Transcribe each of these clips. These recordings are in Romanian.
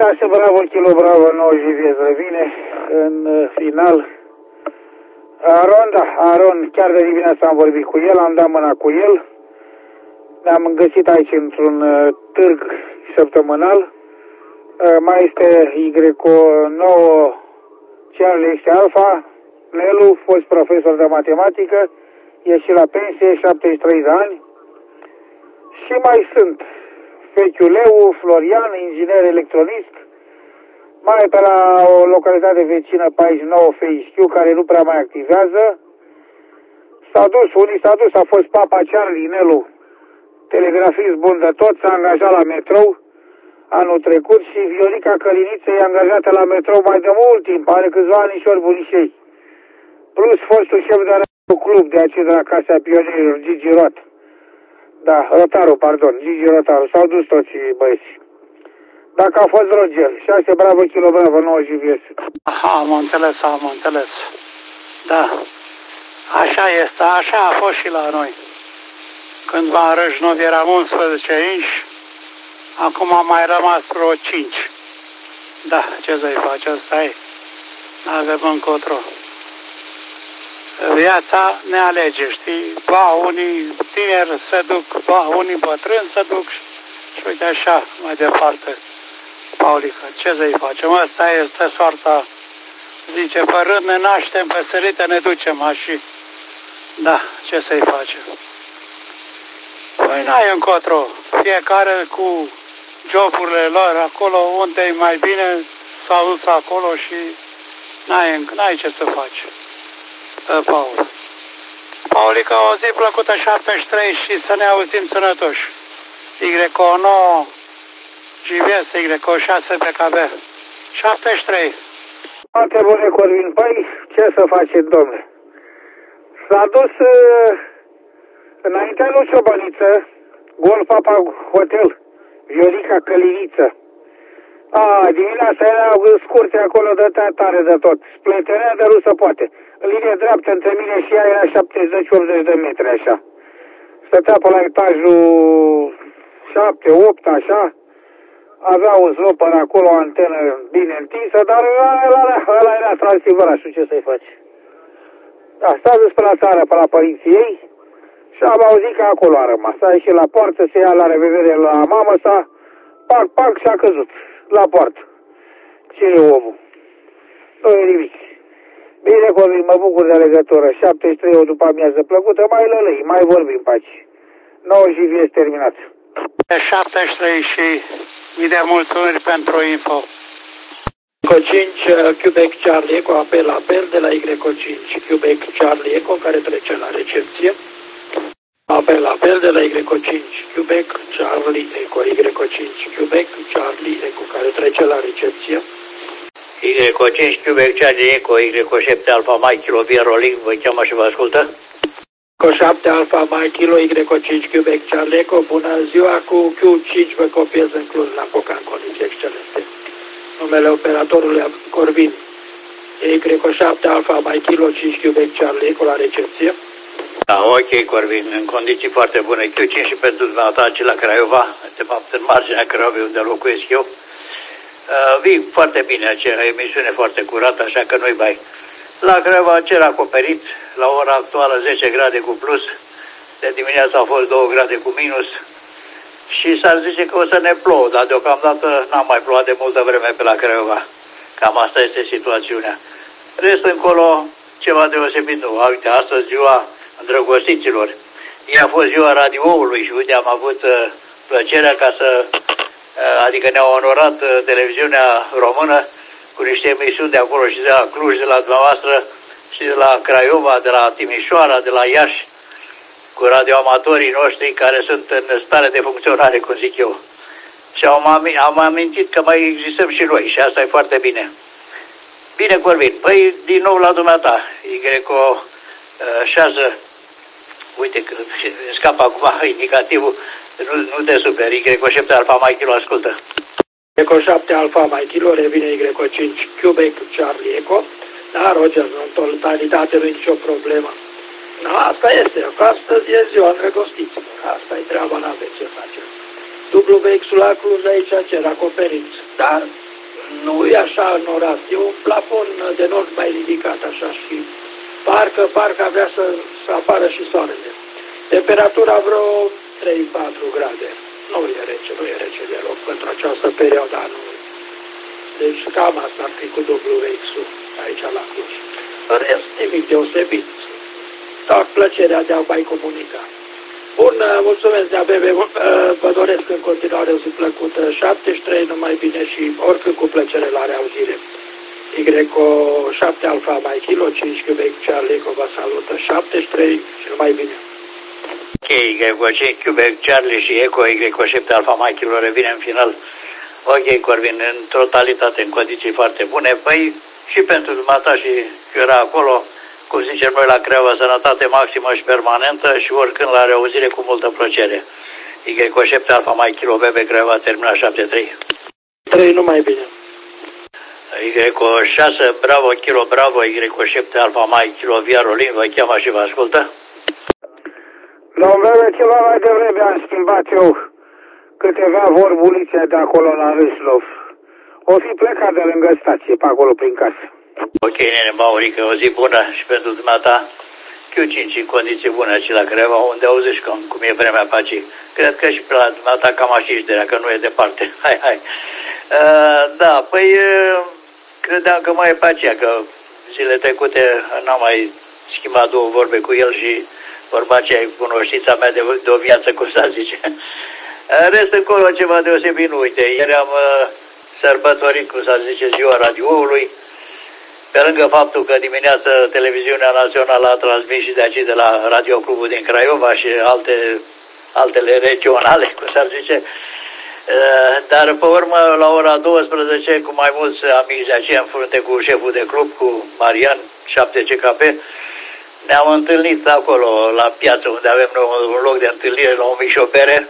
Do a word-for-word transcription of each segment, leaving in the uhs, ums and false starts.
șase Bravo, Kilo Bravo, nouă Juliet revine în final. Aron, da, Aron, chiar de dimineața am vorbit cu el, am dat mâna cu el. Ne-am găsit aici într-un uh, târg săptămânal. Uh, mai este Y nouă Charlie X Alpha, Nelu, fost profesor de matematică, e și la pensie, șaptezeci și trei de ani. Și mai sunt Feciuleu, Florian, inginer electronist, mai pe la o localitate vecină paizeci și nouă F I Q, care nu prea mai activează. S-a dus, unii s-a dus, a fost Papa Charlie, Nelu, telegrafist bun de tot, s-a angajat la metrou anul trecut și Viorica Căliniță e angajată la metrou mai de mult timp, are câțiva anișori bunicei. Plus fostul șef de radio club de aceea de la Casa Pionierilor, Gigi Rot. Da, Rotaru, pardon, Gigi Rotaru, s-au dus toți băieți. Dacă a fost Roger, șase Bravo, Kilo Bravo, nouă Juliet. Aha, am înțeles, am înțeles. Da, așa este, așa a fost și la noi. Cândva în Râșnov eram unsprezece inși, acum am mai rămas vreo cinci. Da, ce să-i face, asta e. N-avem încotro. Viața ne alege, știi? Ba, unii tineri se duc, ba, unii bătrâni se duc și uite așa, mai departe. Paulică, ce să-i facem? Asta este soarta. Zice, pe rând ne naștem, pe sărite ne ducem, așa. Da, ce să-i facem? Păi n-ai încotro. Fiecare cu joburile lor acolo, unde e mai bine, s-au dus acolo și n-ai, n-ai ce să faci. Paul. Paulica, o zi plăcută șaptezeci și trei și să ne auzim sănătoși. Y nouă G V S, Y șase P K B. șaptezeci și trei. Foarte bune, Corvin. Păi, ce să faceți, domnule? S-a dus uh, înaintea lui Ciobăniță, Golf Papa Hotel, Viorica Căliniță. A, dimineața era scurte acolo, dătea tare de tot. Spletenea de rusă poate. În linie dreaptă între mine și ea era șaptezeci optzeci de metri, așa. Stătea pe la etajul șapte opt, așa. Avea un slopper acolo, o antenă bine întinsă, dar ăla, ăla era transivărat, știu ce să-i faci. Da, s-a dus pe la țară, pe la părinții ei și am auzit că acolo a rămas. A ieșit la poartă, se ia la revedere la mamă sa, pac, pac și a căzut la poartă. Ce e omul? Nu e nimic. Bine, Corvin, mă bucur de legătură. șaptezeci și trei o după amiază plăcută, mai lălăi, mai vorbim pe aici. nouă J V S terminat. șaptezeci și trei și mii de mulțumiri pentru info. Y cinci Quebec Charlie Eco, apel apel de la Y cinci Quebec Charlie Eco, care trece la recepție. Apel apel de la Y cinci Quebec Charlie Eco, Y cinci Quebec Charlie Eco, care trece la recepție. Y cinci Quebec Charlie Eco, Y șapte Alpha Mike Kilo Via Rolling, vă cheamă și vă ascultă. Y șapte Alpha Mike Kilo, Y cinci Quebec Charlie Eco, bună ziua, cu Q cinci vă copiez în Cluj, la Coca, în condiții excelente. Numele operatorului Corvin, Y șapte Alpha Mike Kilo, cinci Quebec Charlie Eco, la recepție. Da, ok, Corvin, în condiții foarte bune. Q cinci și pentru dumneavoastră aici la Craiova, de fapt în marginea Craiovei unde locuiesc eu. Uh, vii foarte bine, aceea emisiune foarte curată, așa că nu-i bai. La Craiova cer acoperit, la ora actuală zece grade cu plus, de dimineața a fost două grade cu minus și s-ar zice că o să ne plouă, dar deocamdată n-am mai plouat de multă vreme pe la Craiova. Cam asta este situațiunea. Restul încolo, ceva deosebit nu. Uite, astăzi ziua îndrăgostiților. Ea a fost ziua radioului și uite, am avut uh, plăcerea ca să, uh, adică ne-a onorat uh, televiziunea română cu niște emisiuni de acolo și de la Cluj, de la dumneavoastră și de la Craiova, de la Timișoara, de la Iași, cu radioamatorii noștri care sunt în stare de funcționare, cum zic eu. Și am, am amintit că mai existăm și noi și asta e foarte bine. Bine, Corvin, păi din nou la dumneata, Y șase, uite că scapă acum indicativul, nu, nu te superi, Y șapte Alpha Mike Kilo, ascultă. Y șapte Alpha Mike Kilo, revine Y cinci Quebec Charlie Eco. Da, Roger, în totalitate nu e nicio problemă. Da, asta este, că astăzi e ziua îndrăgostiților. Asta e treaba, n-aveți ce face. Dublu vehicular Cluj aici cer acoperit, dar Nu e așa norat, e un plafon de nord mai ridicat așa și parcă, parcă avea să, să apară și soarele. Temperatura vreo trei patru grade. Nu e rece, nu e rece deloc pentru această perioadă anului. Deci cam asta ar fi cu W X-ul aici la Cluj. În rest, nimic deosebit. Doar plăcerea de a mai comunica. Bun, mulțumesc de A B B, vă doresc în continuare o zi plăcută, șaptezeci și trei, numai bine și oricând cu plăcere la reauzire. Y șapte Alfa Mai Kilo, cinci Quebec Charlie, vă salută, șaptezeci și trei și numai bine. Ok, Y cinci Quebec Charlie și Eco Y șapte Alfa Mai Kilo revine în final. Ok, Corvin, în totalitate, în condiții foarte bune. Păi și pentru dumneata și era acolo, cum zicem noi la Craiova, sănătate maximă și permanentă și oricând la reauzire cu multă plăcere. Y șapte Alfa Mai Kilo, B B Craiova, terminat șapte trei. trei, numai bine. Y șase, Bravo, Kilo, Bravo, Y șapte Alfa Mai Kilo, Via Rolin, vă cheamă și vă ascultă. Domnule, ceva mai devreme am schimbat eu câteva vorbulițe de acolo la Râslov. O fi plecat de lângă stație, pe acolo prin casă. Ok, nene Maurică, o zi bună și pentru dumneata. Q cinci în condiții bune aici la Craiova, unde auziși cum, cum e vremea pe aici. Cred că și pe la dumneata cam așa de că nu e departe. Hai, hai. Uh, da, păi uh, credeam că mai e pe aceea, că zile trecute n-am mai schimbat două vorbe cu el și vorba aceea e cunoștința mea de, de o viață, cum s-ar zice. Rest încolo ceva deosebit, nu, uite, ieri am uh, sărbătorit, cum s-ar zice, ziua radioului, pe lângă faptul că dimineața Televiziunea Națională a transmis și de aici de la Radio Clubul din Craiova și alte, altele regionale, cum s-ar zice, uh, dar pe urmă la ora douăsprezece cu mai mulți amici de aceea în frunte cu șeful de club, cu Marian, șapte C K P, ne-am întâlnit acolo la piață unde avem un loc de întâlnire la o micșopere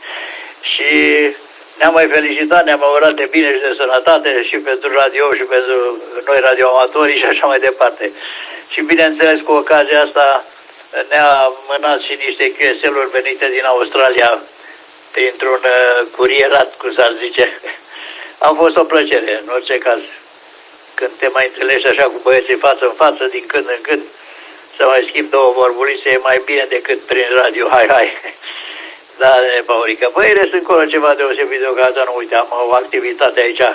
și ne-am mai felicitat, ne-am urat de bine și de sănătate și pentru radio și pentru noi radioamatorii și așa mai departe. Și bineînțeles cu ocazia asta ne-a mânat și niște Q S L-uri venite din Australia printr-un uh, curierat, cum s-ar zice. A fost o plăcere, în orice caz. Când te mai întâlnești așa cu băieții față în față, din când în când, să mai schimb două vorbulițe e mai bine decât prin radio. Hai, hai! Da, Paurică. Băi, rest încolo ceva deosebit deocamdată, nu uite, am o activitate aici, uh,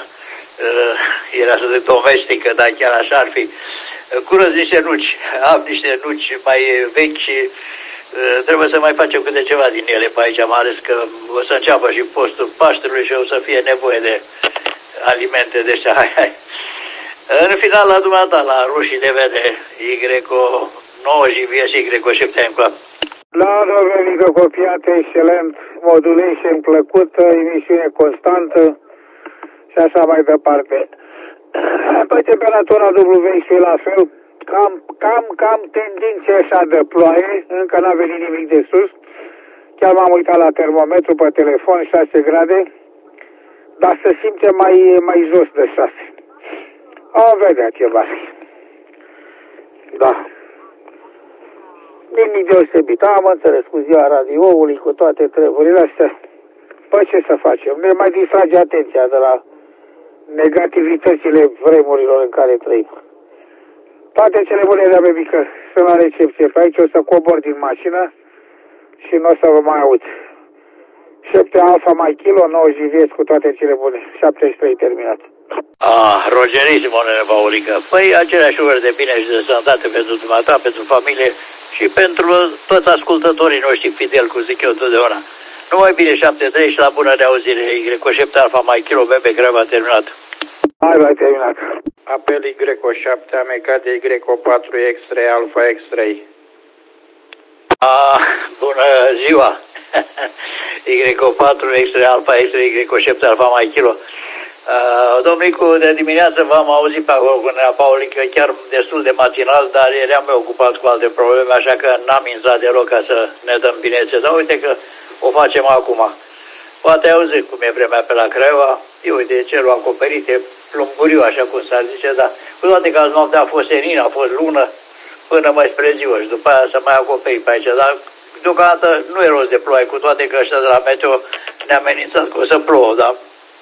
era să zic domestică, dar chiar așa ar fi. Curăț niște nuci, am niște nuci mai vechi și uh, trebuie să mai facem câte ceva din ele pe aici, mai ales că o să înceapă și postul Paștelui și o să fie nevoie de alimente de astea. Hai, hai. În final, la dumneata, la roșii de vede, Y nouă J V S Y șapte încoa. La Domenică copiată, excelent, modulation plăcută, emisiune constantă și așa mai departe. Pe temperatura W X la fel, cam, cam, cam tendințe așa de ploaie, încă n-a venit nimic de sus. Chiar m-am uitat la termometru pe telefon, șase grade, dar se simte mai, mai jos de șase. Am vedea ceva. Da. Nimic deosebit. Am înțeles cu ziua radioului, cu toate treburile astea. Păi ce să facem? Ne mai distrage atenția de la negativitățile vremurilor în care trăim. Toate cele bune de bebică sunt la recepție. Pe aici o să cobor din mașină și nu o să vă mai aud. șapte Alfa Mai Kilo, nouă J V S cu toate cele bune. șaptezeci și trei terminat. Ah, Rogerisimo, nene Paurică. Păi aceleași ori de bine și de sănătate pentru dumneata, pentru familie și pentru toți ascultătorii noștri fideli, cum zic eu totdeauna. Numai bine, șapte trei și la bună reauzire. Y șapte Alfa Mai Kilo, B B Craiova, terminat. Hai, mai terminat. Apel Y șapte, amecat de Y patru X trei Alfa X trei. Ah, bună ziua. Y patru X trei Alfa X trei, Y șapte Alfa Mai Kilo. Uh, domnicu, de dimineață v-am auzit pe acolo cu Nea Paulică, chiar destul de matinal, dar eram eu ocupat cu alte probleme, așa că n-am intrat deloc ca să ne dăm binețe. Dar uite că o facem acum. Poate auzit cum e vremea pe la Craiova, e, uite, cerul acoperit, e plumburiu, așa cum s-ar zice, dar cu toate că azi noaptea a fost senin, a fost lună, până mai spre ziua și după aia să mai acoperi pe aici, dar deocamdată nu e rost de ploaie, cu toate că ăștia de la meteo ne-a amenințat că o să plouă, dar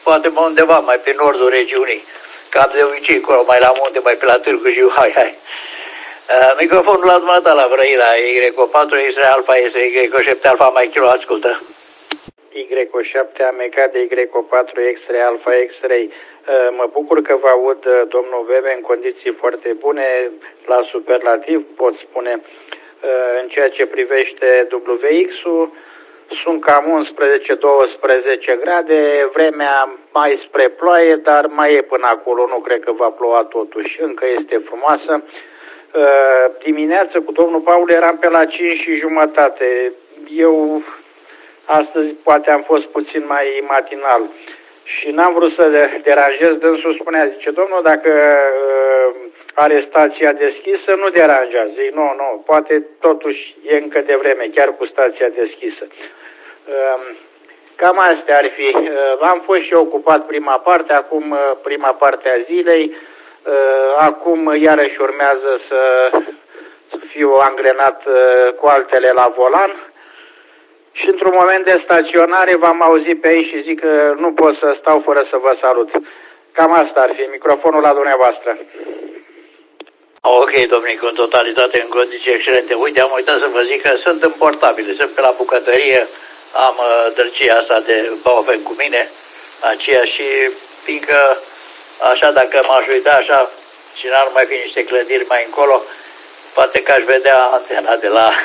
poate undeva mai pe nordul regiunii, cam de obicei, acolo, mai la munte, mai pe la Târgu Jiu, hai, hai. Uh, microfonul la dumneata la Vrăila, Y patru, X-ray Alfa, Y șapte Alfa, mai kilo, ascultă. Y șapte amecat de Y patru, X-ray Alfa, X-ray. Mă bucur că vă aud, domnul Vebe, în condiții foarte bune, la superlativ, pot spune. În ceea ce privește W X-ul, sunt cam unsprezece douăsprezece grade, vremea mai spre ploaie, dar mai e până acolo, nu cred că va ploua totuși, încă este frumoasă. Dimineață cu domnul Paul eram pe la cinci și jumătate, eu astăzi poate am fost puțin mai matinal și n-am vrut să deranjez, dânsul spunea, zice, domnul, dacă are stația deschisă, nu deranjează. Zic, nu, nu, poate totuși e încă de vreme, chiar cu stația deschisă. Cam astea ar fi. Am fost și eu ocupat prima parte, acum prima parte a zilei, acum iarăși urmează să fiu angrenat cu altele la volan și într-un moment de staționare v-am auzit pe aici și zic că nu pot să stau fără să vă salut. Cam asta ar fi. Microfonul la dumneavoastră. Ok, domnic, în totalitate, în condiții excelente. Uite, am uitat să vă zic că sunt în portabile, sunt pe la bucătărie, am uh, dărcia asta de Baofen cu mine, aceea și fiindcă așa, dacă m-aș uita așa și n-ar mai fi niște clădiri mai încolo, poate că aș vedea antena de la,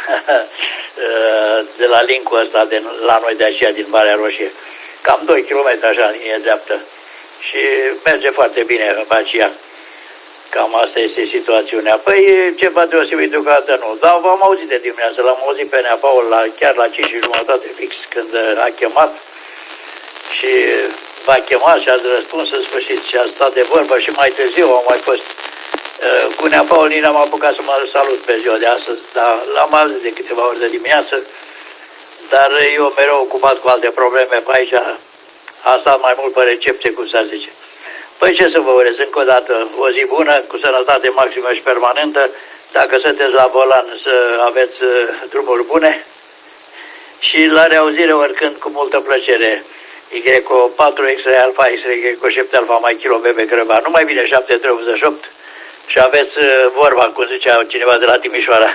de la linkul ăsta, de la noi de aceea din Valea Roșie. Cam doi kilometri așa în linie dreaptă. Și merge foarte bine pe aceea. Cam asta este situațiunea. Păi ceva deosebit deocamdată nu. Dar v-am auzit de dimineață, l-am auzit pe Nea Paul la, chiar la cinci și jumătate fix când a chemat. Și v-a chemat și ați răspuns în sfârșit și a stat de vorbă și mai târziu au mai fost. Cu Nea Paul nici n-am apucat să mă salut pe ziua de astăzi, dar l-am auzit de câteva ori de dimineață. Dar eu mereu ocupat cu alte probleme pe aici. A stat mai mult pe recepție, cum s-ar zice. Păi ce să vă urez încă o dată, o zi bună, cu sănătate maximă și permanentă. Dacă sunteți la volan, să aveți drumuri bune. Și la reauzire oricând, cu multă plăcere. Y patru, X-ray Alfa, Y șapte Alfa, mai kilo, bebe Crăva. Numai bine, șapte trei optzeci și opt. Și aveți vorba, cum zicea cineva de la Timișoara.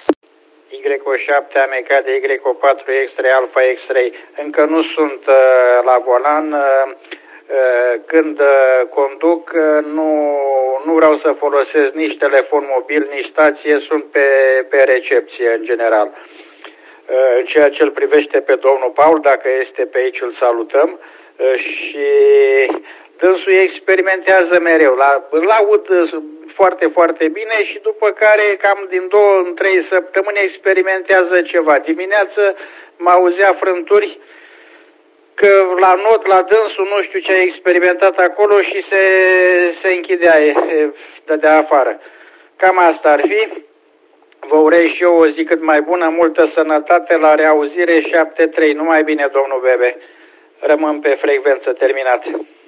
Y șapte amecat de Y patru, X-ray Alfa, X-ray. Încă nu sunt uh, la volan. Uh, Când conduc, nu, nu vreau să folosesc nici telefon mobil, nici stație, sunt pe, pe recepție în general. În ceea ce îl privește pe domnul Paul, dacă este pe aici, îl salutăm și dânsul experimentează mereu. La, îl aud foarte, foarte bine și după care cam din două în trei săptămâni experimentează ceva. Dimineață mă auzea frânturi că la not, la dânsul, nu știu ce a experimentat acolo și se, se închidea, dădea afară. Cam asta ar fi. Vă urez și eu o zi cât mai bună, multă sănătate, la reauzire șapte trei. Numai bine, domnul Bebe. Rămân pe frecvență terminat.